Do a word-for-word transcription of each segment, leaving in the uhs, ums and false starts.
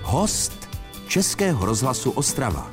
Host Českého rozhlasu Ostrava.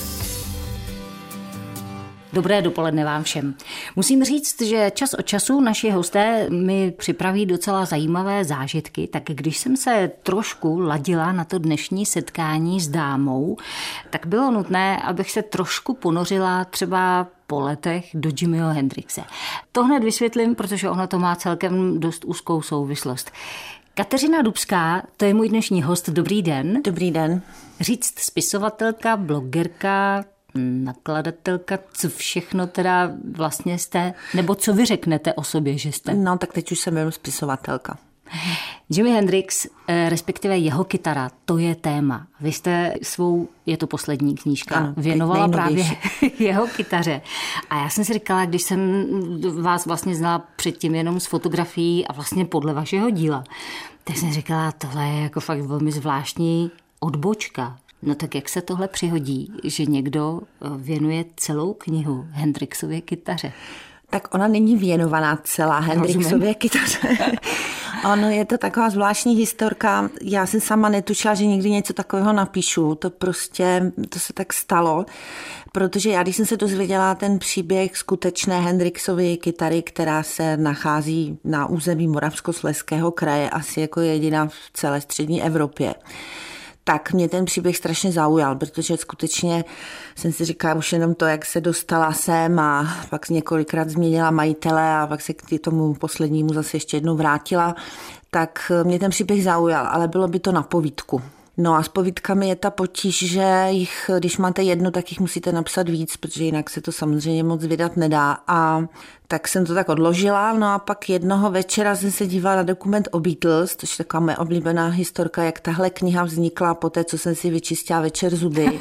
Dobré dopoledne vám všem. Musím říct, že čas od času naši hosté mi připraví docela zajímavé zážitky, tak když jsem se trošku ladila na to dnešní setkání s dámou, tak bylo nutné, abych se trošku ponořila třeba po letech do Jimiho Hendrixe. To hned vysvětlím, protože ono to má celkem dost úzkou souvislost. Kateřina Dubská, to je můj dnešní host. Dobrý den. Dobrý den. Říct spisovatelka, blogerka, nakladatelka, co všechno teda vlastně jste, nebo co vy řeknete o sobě, že jste? No, tak teď už jsem jenom spisovatelka. Jimi Hendrix, respektive jeho kytara, to je téma. Vy jste svou, je to poslední knížka, ano, věnovala právě jeho kytaře. A já jsem si říkala, když jsem vás vlastně znala předtím jenom z fotografií a vlastně podle vašeho díla, tak jsem říkala, tohle je jako fakt velmi zvláštní odbočka. No tak jak se tohle přihodí, že někdo věnuje celou knihu Hendrixově kytaře? Tak ona není věnovaná celá Hendrixově kytaře. Ono je to taková zvláštní historka. Já jsem sama netušila, že někdy něco takového napíšu. To prostě, to se tak stalo. Protože já, když jsem se dozvěděla ten příběh skutečné Hendrixovy kytary, která se nachází na území Moravskoslezského kraje, asi jako jediná v celé střední Evropě, tak mě ten příběh strašně zaujal, protože skutečně jsem si říkala už jenom to, jak se dostala sem a pak několikrát změnila majitele a pak se k tomu poslednímu zase ještě jednou vrátila, tak mě ten příběh zaujal, ale bylo by to na povídku. No a s povídkami je ta potíž, že jich, když máte jednu, tak jich musíte napsat víc, protože jinak se to samozřejmě moc vydat nedá. A tak jsem to tak odložila, no a pak jednoho večera jsem se dívala na dokument o Beatles, což je taková moje oblíbená historka, jak tahle kniha vznikla po té, co jsem si vyčistila večer zuby.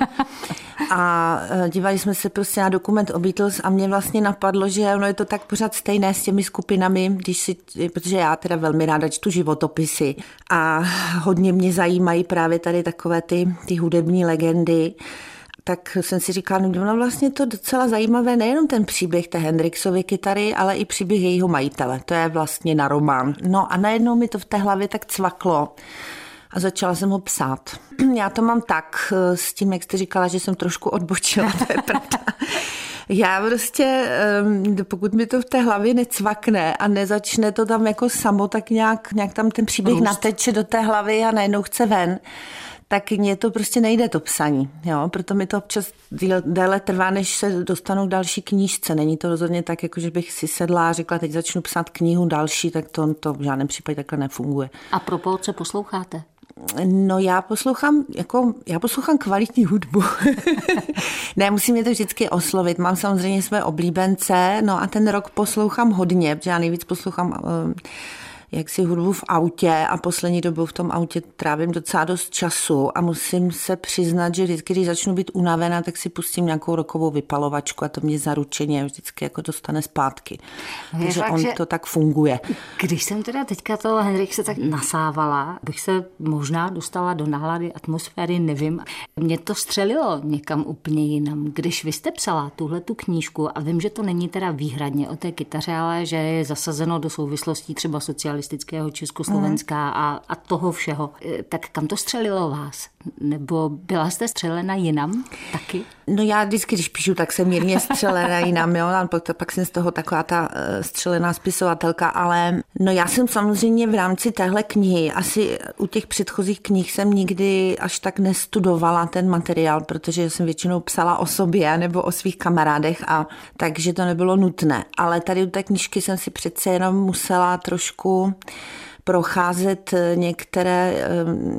A dívali jsme se prostě na dokument o Beatles a mě vlastně napadlo, že ono je to tak pořád stejné s těmi skupinami, když si, protože já teda velmi ráda čtu životopisy a hodně mě zajímají právě tady takové ty, ty hudební legendy. Tak jsem si říkala, no vlastně to docela zajímavé, nejenom ten příběh té Hendrixovy kytary, ale i příběh jejího majitele. To je vlastně na román. No a najednou mi to v té hlavě tak cvaklo a začala jsem ho psát. Já to mám tak s tím, jak jste říkala, že jsem trošku odbočila, to je pravda. Já prostě, pokud mi to v té hlavě necvakne a nezačne to tam jako samo, tak nějak, nějak tam ten příběh Růst. nateče do té hlavy a najednou chce ven, tak mně to prostě nejde, to psaní. Jo? Proto mi to občas déle trvá, než se dostanu k další knížce. Není to rozhodně tak, jako že bych si sedla a řekla, teď začnu psát knihu další, tak to, to v žádném případě takhle nefunguje. A propos, co posloucháte? No já poslouchám, jako, já poslouchám kvalitní hudbu. Ne, musím mě to vždycky oslovit. Mám samozřejmě své oblíbence, no a ten rok poslouchám hodně, protože já nejvíc poslouchám uh, jak si hudbu v autě a poslední dobou v tom autě trávím docela dost času a musím se přiznat, že vždycky, když začnu být unavená, tak si pustím nějakou rokovou vypalovačku a to mě zaručeně vždycky jako dostane zpátky. Je Takže fakt, on že... to tak funguje. Když jsem teda teďka toho Hendrixe tak nasávala, bych se možná dostala do nálady atmosféry, nevím. Mě to střelilo někam úplně jinam. Když vy jste psala tuhletu knížku a vím, že to není teda výhradně o té kytaře, ale že je zasazeno do souvislostí třeba sociální Československa mm. a, a toho všeho. Tak kam to střelilo vás? Nebo byla jste střelena jinam taky? No já vždycky, když píšu, tak jsem mírně střelena jinam, jo, a pak, pak jsem z toho taková ta střelená spisovatelka, ale no já jsem samozřejmě v rámci téhle knihy, asi u těch předchozích knih jsem nikdy až tak nestudovala ten materiál, protože jsem většinou psala o sobě nebo o svých kamarádech a takže to nebylo nutné. Ale tady u té knížky jsem si přece jenom musela trošku procházet některé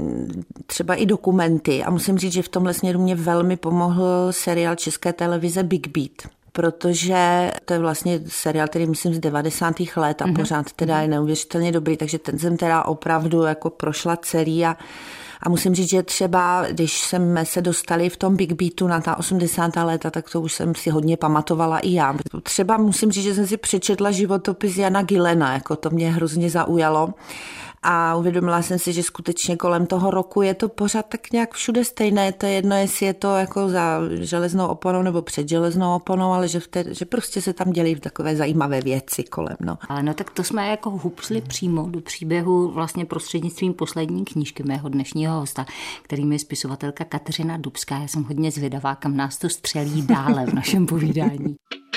třeba i dokumenty a musím říct, že v tomhle směru mě velmi pomohl seriál České televize Big Beat, protože to je vlastně seriál, který myslím z devadesátých let a mm-hmm. pořád teda je neuvěřitelně dobrý, takže ten jsem teda opravdu jako prošla celý a A musím říct, že třeba, když jsme se dostali v tom Big Beatu na ta osmdesátá léta, tak to už jsem si hodně pamatovala i já. Třeba musím říct, že jsem si přečetla životopis Jana Gillena, jako to mě hrozně zaujalo. A uvědomila jsem si, že skutečně kolem toho roku je to pořád tak nějak všude stejné. To je jedno, jestli je to jako za železnou oponou nebo před železnou oponou, ale že, té, že prostě se tam dělí takové zajímavé věci kolem. No. Ale no tak to jsme jako hupsli přímo do příběhu vlastně prostřednictvím poslední knížky mého dnešního hosta, kterým je spisovatelka Kateřina Dubská. Já jsem hodně zvědavá, kam nás to střelí dále v našem povídání.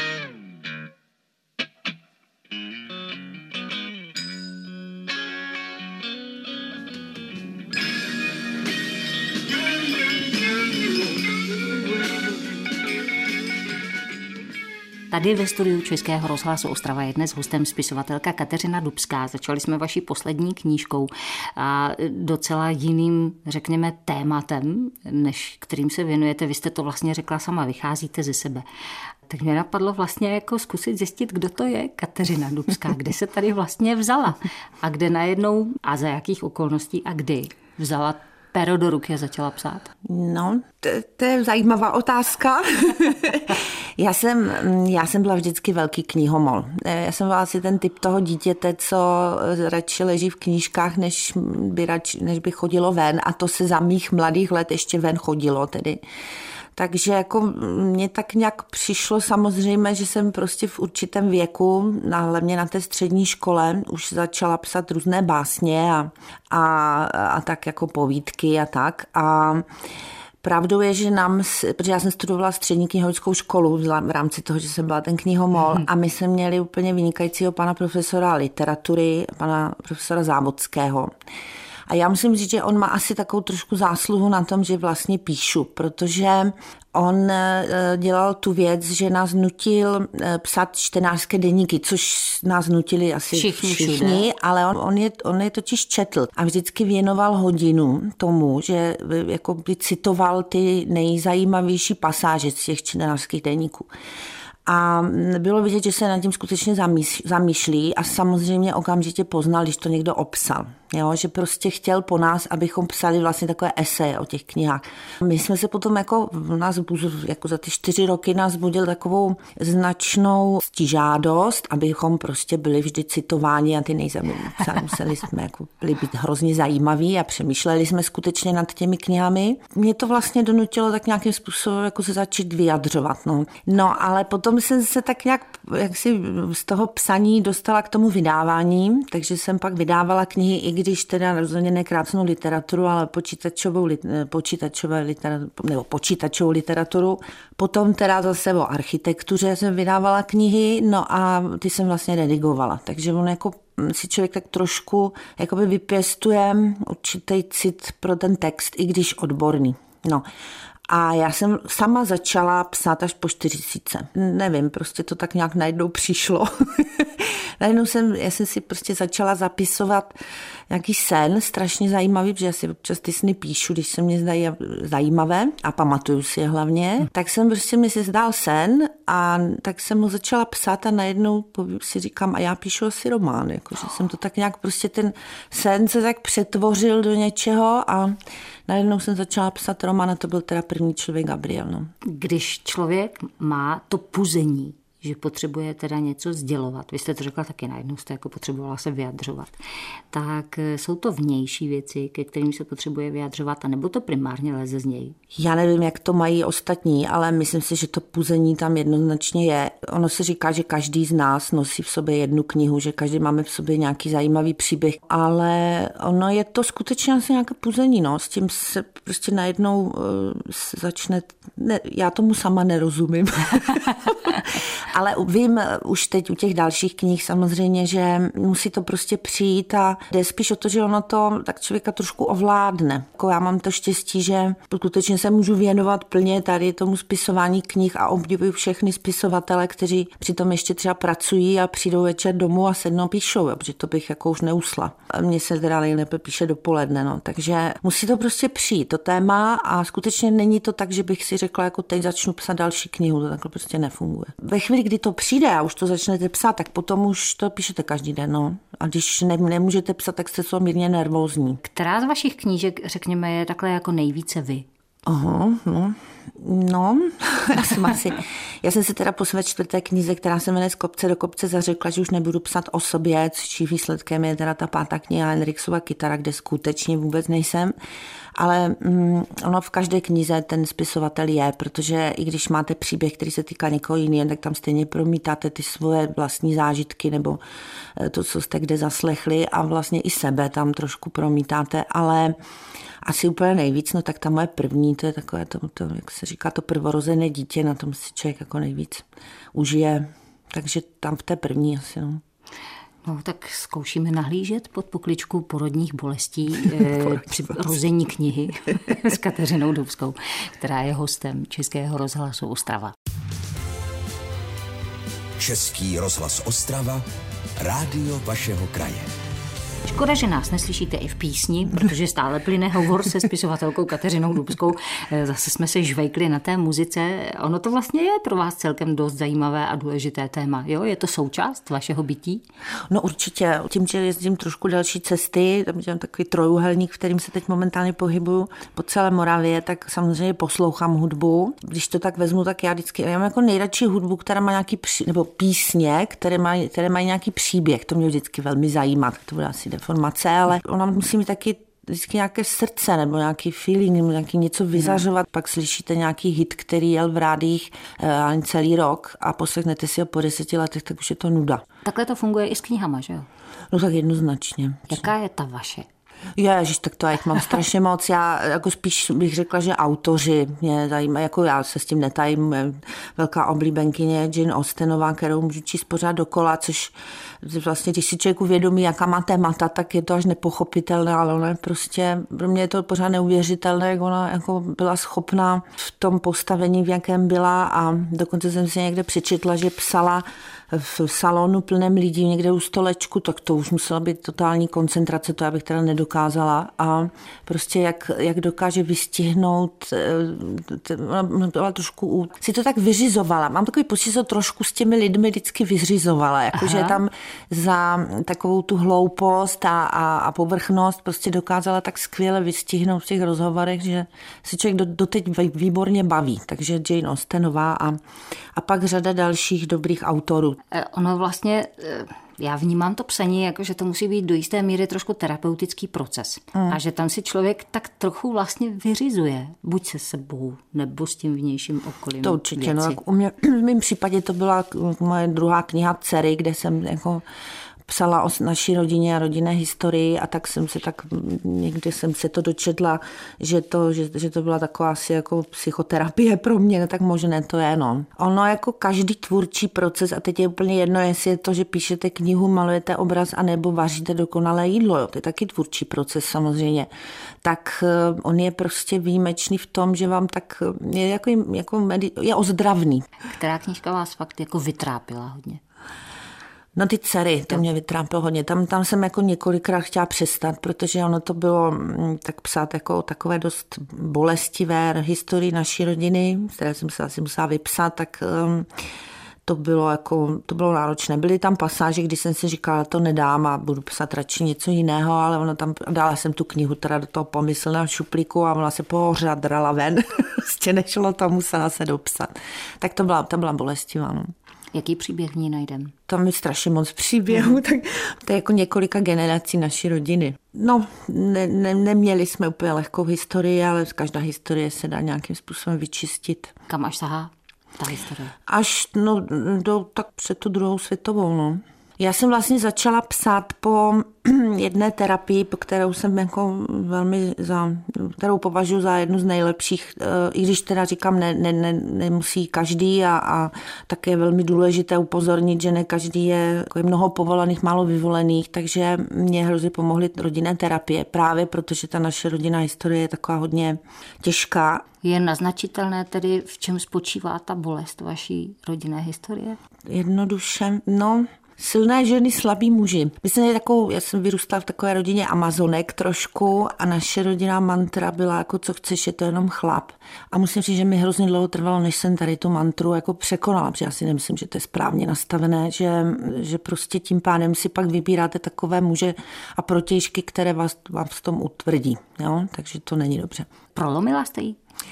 Tady ve studiu Českého rozhlasu Ostrava je dnes hostem spisovatelka Kateřina Dubská. Začali jsme vaší poslední knížkou a docela jiným, řekněme, tématem, než kterým se věnujete. Vy jste to vlastně řekla sama, vycházíte ze sebe. Tak mě napadlo vlastně jako zkusit zjistit, kdo to je Kateřina Dubská, kde se tady vlastně vzala a kde najednou a za jakých okolností a kdy vzala pero do ruky a začala psát. No, to, to je zajímavá otázka. já, jsem, já jsem byla vždycky velký knihomol. Já jsem byla asi ten typ toho dítěte, co radši leží v knížkách, než by, radši, než by chodilo ven. A to se za mých mladých let ještě ven chodilo tedy. Takže jako mně tak nějak přišlo samozřejmě, že jsem prostě v určitém věku, hlavně na té střední škole, už začala psat různé básně a, a, a tak jako povídky a tak. A pravdou je, že nám, protože já jsem studovala střední knihovnickou školu v rámci toho, že jsem byla ten knihomol a my jsme měli úplně vynikajícího pana profesora literatury, pana profesora Závodského. A já musím říct, že on má asi takovou trošku zásluhu na tom, že vlastně píšu, protože on dělal tu věc, že nás nutil psát čtenářské deníky, což nás nutili asi všichni, všichni ale on, on, je, on je totiž četl a vždycky věnoval hodinu tomu, že jako by citoval ty nejzajímavější pasáže z těch čtenářských deníků. A bylo vidět, že se nad tím skutečně zamýšlí a samozřejmě okamžitě poznal, když to někdo obsal. Jo, že prostě chtěl po nás, abychom psali vlastně takové eseje o těch knihách. My jsme se potom jako, nás, jako za ty čtyři roky nás budil takovou značnou stižádost, abychom prostě byli vždy citováni a ty nejzajímavější. Museli jsme jako byli být hrozně zajímaví a přemýšleli jsme skutečně nad těmi knihami. Mě to vlastně donutilo tak nějakým způsobem jako se začít vyjadřovat. No, no ale potom jsem se tak nějak jaksi z toho psaní dostala k tomu vydávání, takže jsem pak vydávala knihy, i když teda rozhodně ne krásnou literaturu, ale počítačovou, počítačové literaturu, nebo počítačovou literaturu. Potom teda zase o architektuře jsem vydávala knihy, no a ty jsem vlastně redigovala. Takže on jako si člověk tak trošku jakoby vypěstuje určitý cit pro ten text, i když odborný. No. A já jsem sama začala psát až po čtyřicítce. Nevím, prostě to tak nějak najednou přišlo. najednou jsem, já jsem si prostě začala zapisovat nějaký sen, strašně zajímavý, protože já si občas ty sny píšu, když se mě zdají zajímavé a pamatuju si je hlavně. Tak jsem prostě mi se zdál sen a tak jsem mu začala psát a najednou si říkám, a já píšu asi román. Jakože jsem to tak nějak prostě ten sen se tak přetvořil do něčeho a najednou jsem začala psat román a to byl teda první člověk Gabriel. No. Když člověk má to puzení, že potřebuje teda něco sdělovat, vy jste to řekla taky, najednou jste jako potřebovala se vyjadřovat, tak jsou to vnější věci, ke kterým se potřebuje vyjadřovat, anebo to primárně leze z něj? Já nevím, jak to mají ostatní, ale myslím si, že to puzení tam jednoznačně je. Ono se říká, že každý z nás nosí v sobě jednu knihu, že každý máme v sobě nějaký zajímavý příběh, ale ono je to skutečně asi nějaké puzení, no. S tím se prostě najednou uh, začne, ne, já tomu sama nerozumím. Ale vím už teď u těch dalších knih samozřejmě, že musí to prostě přijít a jde spíš o to, že ono to tak člověka trošku ovládne. Jako já mám to štěstí, že skutečně se můžu věnovat plně tady tomu spisování knih a obdivuju všechny spisovatele, kteří přitom ještě třeba pracují a přijdou večer domů a sednou píšou, protože to bych jako už neusla. Mně se teda nejlépe píše dopoledne, no. Takže musí to prostě přijít, to téma a skutečně není to tak, že bych si řekla, jako teď začnu psát další knihu, to takhle prostě nefunguje. Ve chvíli, kdy to přijde a už to začnete psát, tak potom už to píšete každý den, no. A když ne, nemůžete psat, tak jste to mírně nervózní. Která z vašich knížek, řekněme, je takhle jako nejvíce vy? Aha, no. No, já jsem asi, Já jsem si teda po své čtvrté knize, která se jmenuje Z kopce do kopce, zařekla, že už nebudu psat o sobě, což výsledkem je teda ta pátá kniha Hendrixova kytara, kde skutečně vůbec nejsem. Ale mm, ono v každé knize ten spisovatel je, protože i když máte příběh, který se týká někoho jiného, tak tam stejně promítáte ty svoje vlastní zážitky nebo to, co jste kde zaslechli a vlastně i sebe tam trošku promítáte, ale asi úplně nejvíc, no tak ta moje první, to je takové, to, to, jak se říká, to prvorozené dítě, na tom si člověk jako nejvíc užije, takže tam v té první asi, no. No, tak zkoušíme nahlížet pod pokličku porodních bolestí eh, při rození knihy s Kateřinou Dubskou, která je hostem Českého rozhlasu Ostrava. Český rozhlas Ostrava, rádio vašeho kraje. Škoda, že nás neslyšíte i v písni, protože stále plyne hovor se spisovatelkou Kateřinou Dubskou. Zase jsme se žvejkli na té muzice. Ono to vlastně je pro vás celkem dost zajímavé a důležité téma. Jo? Je to součást vašeho bytí? No určitě. Tím, že jezdím trošku další cesty, tam mám takový trojuhelník, v kterým se teď momentálně pohybuju po celé Moravě, tak samozřejmě poslouchám hudbu. Když to tak vezmu, tak já vždycky já mám jako nejradši hudbu, která má nějaký pří, nebo písně, které mají, které mají nějaký příběh. To mě vždycky velmi zajímá. To bude asi deformace, ale ona musí mít taky vždycky nějaké srdce nebo nějaký feeling, nebo nějaký něco vyzařovat. Pak slyšíte nějaký hit, který jel v rádiích e, celý rok a poslechnete si ho po deseti letech, tak už je to nuda. Takhle to funguje i s knihama, že jo? No tak jednoznačně. Jaká je ta vaše? Ježiš, tak to já jich mám strašně moc. Já jako spíš bych řekla, že autoři mě zajímají, jako já se s tím netajím. Velká oblíbenkyně Jane Austenová, kterou můžu číst pořád dokola, což vlastně, když si člověk uvědomí, jaká má témata, tak je to až nepochopitelné, ale ona prostě, pro mě je to pořád neuvěřitelné, jak ona jako byla schopná v tom postavení, v jakém byla, a dokonce jsem si někde přečetla, že psala v salonu plném lidí někde u stolečku, tak to už musela být totální koncentrace, to já bych teda nedokázala. A prostě jak, jak dokáže vystihnout, ona byla trošku, si to tak vyřizovala. Mám takový pocit, že to trošku s těmi lidmi vždycky vyřizovala, jakože tam za takovou tu hloupost a, a, a povrchnost prostě dokázala tak skvěle vystihnout v těch rozhovorech, že se člověk do, doteď výborně baví. Takže Jane Austenová a, a pak řada dalších dobrých autorů. Ono vlastně, já vnímám to psaní, jako že to musí být do jisté míry trošku terapeutický proces. Mm. A že tam si člověk tak trochu vlastně vyřizuje, buď se sebou, nebo s tím vnějším okolím. To určitě, no, u mě, v mém případě to byla moje druhá kniha Dcery, kde jsem jako psala o naší rodině a rodinné historii, a tak jsem se tak, někdy jsem se to dočetla, že to, že, že to byla taková asi jako psychoterapie pro mě, no tak možné to je, no. Ono jako každý tvůrčí proces, a teď je úplně jedno, jestli je to, že píšete knihu, malujete obraz, anebo vaříte dokonalé jídlo, jo, to je taky tvůrčí proces samozřejmě, tak on je prostě výjimečný v tom, že vám tak je jako, jako medi- je ozdravný. Která knížka vás fakt jako vytrápila hodně? No ty Dcery, to mě vytrápilo hodně. Tam, tam jsem jako několikrát chtěla přestat, protože ono to bylo tak psát jako takové dost bolestivé historii naší rodiny, které jsem se asi musela vypsat, tak um, to bylo jako, to bylo náročné. Byly tam pasáže, kdy jsem si říkala, to nedám a budu psát radši něco jiného, ale ono tam, dala jsem tu knihu teda do toho pomyslného šuplíku a ona se pořád drala ven. Prostě nešlo to, musela se dopsat. Tak to byla, to byla bolestivá, no. Jaký příběh v ní najdem? Tam je strašně moc příběhů, mm. tak to je jako několika generací naší rodiny. No, ne, ne, neměli jsme úplně lehkou historii, ale každá historie se dá nějakým způsobem vyčistit. Kam až sahá ta historie? Až no, do, tak před tu druhou světovou, no. Já jsem vlastně začala psát po jedné terapii, kterou jsem jako velmi za, kterou považuji za jednu z nejlepších, i když teda říkám, ne, ne, ne, nemusí každý, a, a tak je velmi důležité upozornit, že ne každý je, jako je mnoho povolaných, málo vyvolených, takže mě hrozně pomohly rodinné terapie, právě protože ta naše rodinná historie je taková hodně těžká. Je naznačitelné tedy, v čem spočívá ta bolest vaší rodinné historie? Jednoduše, no... Silné ženy, slabí muži. Myslím, takovou, já jsem vyrůstala v takové rodině Amazonek trošku a naše rodinná mantra byla jako co chceš, je to jenom chlap. A musím říct, že mi hrozně dlouho trvalo, než jsem tady tu mantru jako překonala, protože já si nemyslím, že to je správně nastavené, že, že prostě tím pádem si pak vybíráte takové muže a protějšky, které vás, vás v tom utvrdí. Jo? Takže to není dobře. Prolomila jste jí?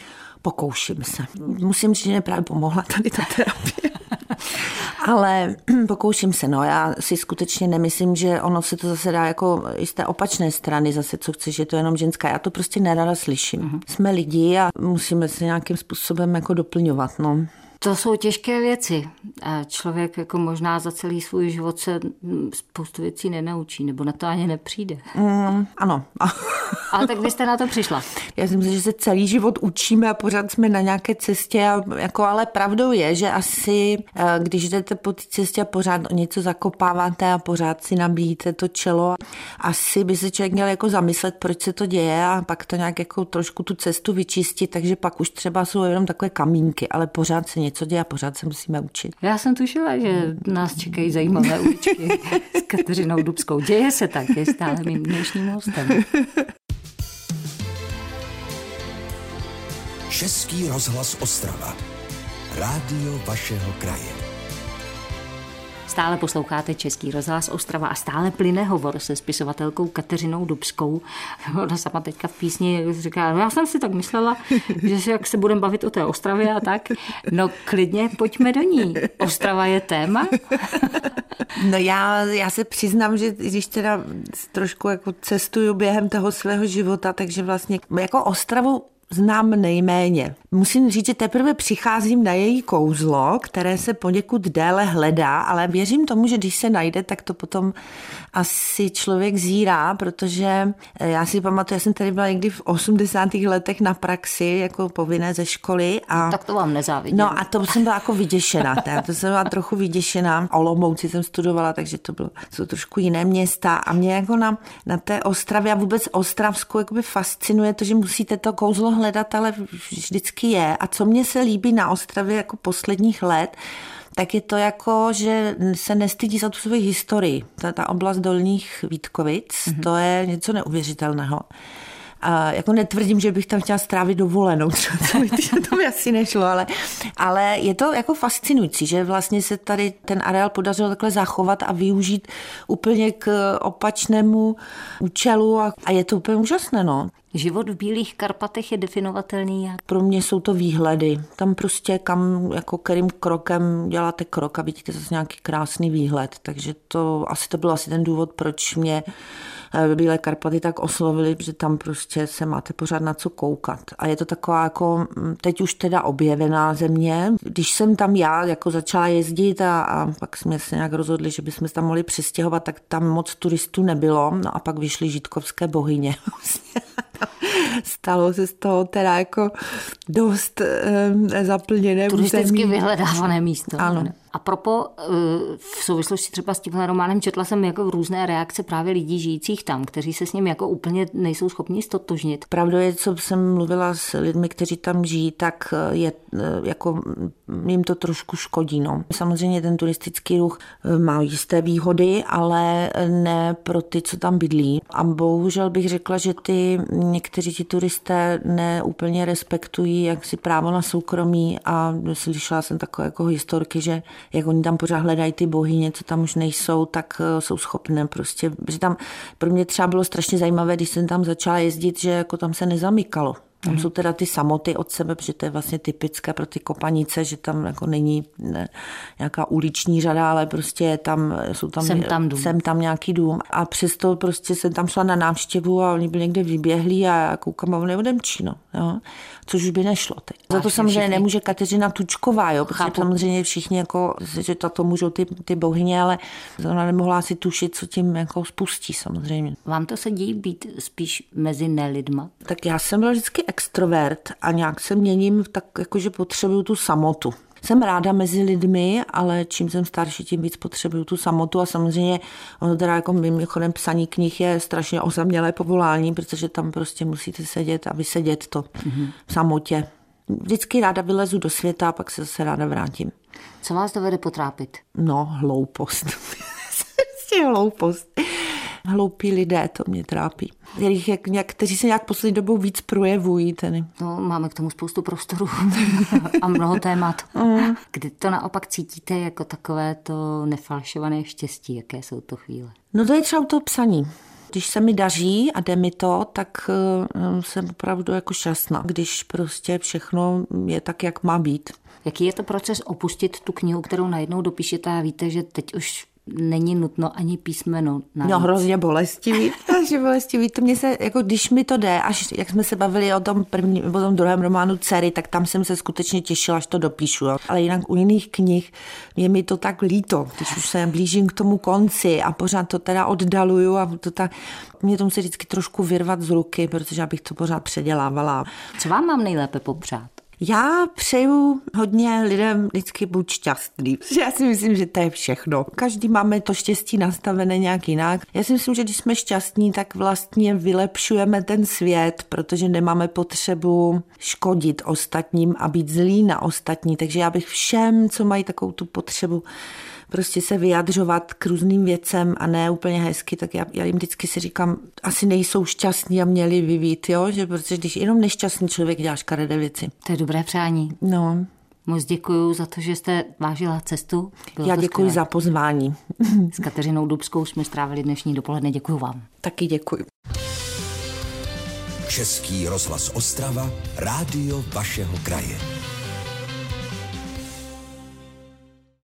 Pokouším se. Musím říct, že mě právě pomohla tady ta terapie. Ale pokouším se, no, já si skutečně nemyslím, že ono se to zase dá jako i z té opačné strany zase, co chceš, že to je jenom ženská. Já to prostě nerada slyším. Mm-hmm. Jsme lidi a musíme se nějakým způsobem jako doplňovat, no. To jsou těžké věci. A člověk jako možná za celý svůj život se spoustu věcí nenaučí, nebo na to ani nepřijde. Mm, ano. Ale tak vy jste na to přišla. Já si myslím, že se celý život učíme a pořád jsme na nějaké cestě. A jako, ale pravdou je, že asi, když jdete po té cestě a pořád něco zakopáváte a pořád si nabíjíte to čelo, asi by se člověk měl jako zamyslet, proč se to děje a pak to nějak jako trošku tu cestu vyčistit, takže pak už třeba jsou jenom takové kamínky, ale pořád se něco děje a pořád se musíme učit. Já jsem tušila, že nás čekají zajímavé uličky s Kateřinou Dubskou. Děje se tak, je stále mým dnešním hostem. Český rozhlas Ostrava. Rádio vašeho kraje. Stále posloucháte Český rozhlas Ostrava a stále plyne hovor se spisovatelkou Kateřinou Dubskou. Ona sama teďka v písni říká, no já jsem si tak myslela, že si jak se budeme bavit o té Ostravě a tak. No klidně, pojďme do ní. Ostrava je téma? No já, já se přiznám, že když teda trošku jako cestuju během toho svého života, takže vlastně jako Ostravu znám nejméně. Musím říct, že teprve přicházím na její kouzlo, které se poněkud déle hledá, ale věřím tomu, že když se najde, tak to potom asi člověk zírá, protože já si pamatuju, já jsem tady byla někdy v osmdesátých letech na praxi, jako povinné ze školy. A tak to vám nezávidím. No a to jsem byla jako vyděšená. To jsem byla trochu vyděšená. Olomouci jsem studovala, takže to bylo jsou trošku jiné města. A mě jako na, na té Ostravě a vůbec Ostravsku jakoby fascinuje to, že musíte to kouzlo hledat, ale vždycky je. A co mně se líbí na Ostravě jako posledních let, tak je to jako, že se nestydí za tu svoji historii. Ta, ta oblast Dolních Vítkovic, mm-hmm. to je něco neuvěřitelného. A jako netvrdím, že bych tam chtěla strávit dovolenou, to by asi nešlo, ale, ale je to jako fascinující, že vlastně se tady ten areál podařilo takhle zachovat a využít úplně k opačnému účelu a, a je to úplně úžasné, no. Život v Bílých Karpatech je definovatelný jak? Pro mě jsou to výhledy. Tam prostě kam, jako kterým krokem děláte krok a vidíte zase nějaký krásný výhled. Takže to asi to byl asi ten důvod, proč mě Bílé Karpaty tak oslovili, že tam prostě se máte pořád na co koukat. A je to taková jako teď už teda objevená země. Když jsem tam já jako začala jezdit a, a pak jsme se nějak rozhodli, že bychom se tam mohli přestěhovat, tak tam moc turistů nebylo. No a pak vyšly Žitkovské bohyně. Stalo se z toho teda jako dost e, zaplněné. Turisticky vyhledávané místo. Ano. A propo, v souvislosti třeba s tímhle románem četla jsem jako různé reakce právě lidí žijících tam, kteří se s ním jako úplně nejsou schopni stotožnit. Pravda je, co jsem mluvila s lidmi, kteří tam žijí, tak je jako jim to trošku škodí. No. Samozřejmě ten turistický ruch má jisté výhody, ale ne pro ty, co tam bydlí. A bohužel bych řekla, že ty někteří ti turisté neúplně respektují jaksi právo na soukromí a slyšela jsem takové jako historky, že jak oni tam pořád hledají ty bohyně, co tam už nejsou, tak jsou schopné prostě, protože tam pro mě třeba bylo strašně zajímavé, když jsem tam začala jezdit, že jako tam se nezamykalo. Tam mm. jsou teda ty samoty od sebe, protože to je vlastně typické pro ty kopanice, že tam jako není ne, nějaká uliční řada, ale prostě tam jsou tam, sem tam, dům. sem tam nějaký dům. A přesto prostě jsem tam šla na návštěvu a oni byli někde vyběhlí a já koukám a oni odemčí, no, jo. Což už by nešlo teď. Za to samozřejmě všichni. Nemůže Kateřina Tučková, jo, protože Chápu. Samozřejmě všichni jako, že to můžou ty, ty bohyně, ale ona nemohla si tušit, co tím jako spustí samozřejmě. Vám to se dějí být spíš mezi nelidma? Tak já jsem byla vždycky extrovert a nějak se měním tak jakože potřebuju tu samotu. Jsem ráda mezi lidmi, ale čím jsem starší, tím víc potřebuju tu samotu a samozřejmě ono teda jako mimochodem psaní knih je strašně osamělé povolání, protože tam prostě musíte sedět a vysedět to mm-hmm. v samotě. Vždycky ráda vylezu do světa a pak se zase ráda vrátím. Co vás dovede potrápit? No, hloupost. Prostě hloupost. Hloupí lidé, to mě trápí. Kteří se nějak poslední dobou víc projevují. Tedy. No, máme k tomu spoustu prostoru a mnoho témat. Mm. Kdy to naopak cítíte jako takové to nefalšované štěstí? Jaké jsou to chvíle? No to je třeba to psaní. Když se mi daří a jde mi to, tak jsem opravdu jako šťastná, když prostě všechno je tak, jak má být. Jaký je to proces opustit tu knihu, kterou najednou dopíšete a víte, že teď už není nutno ani písmeno navíc? No hrozně bolestivý, hrozně bolestivý. To mě se, jako když mi to jde, až jak jsme se bavili o tom první, o tom druhém románu Dcery, tak tam jsem se skutečně těšila, až to dopíšu. Jo. Ale jinak u jiných knih je mi to tak líto, když už se blížím k tomu konci a pořád to teda oddaluju a to tak, mě to musí vždycky trošku vyrvat z ruky, protože abych to pořád předělávala. Co vám mám nejlépe popřát? Já přeju hodně lidem vždycky buď šťastný. Já si myslím, že to je všechno. Každý máme to štěstí nastavené nějak jinak. Já si myslím, že když jsme šťastní, tak vlastně vylepšujeme ten svět, protože nemáme potřebu škodit ostatním a být zlý na ostatní. Takže já bych všem, co mají takovou tu potřebu prostě se vyjadřovat k různým věcem a ne úplně hezky, tak já, já jim vždycky si říkám, asi nejsou šťastní a měli vyvít, jo? Že protože když jenom nešťastný člověk dělá škaredé věci. To je dobré přání. No. Moc děkuju za to, že jste vážila cestu. Bylo já děkuji skvělé. Za pozvání. S Kateřinou Dubskou jsme strávili dnešní dopoledne. Děkuju vám. Taky děkuji. Český rozhlas Ostrava, rádio vašeho kraje.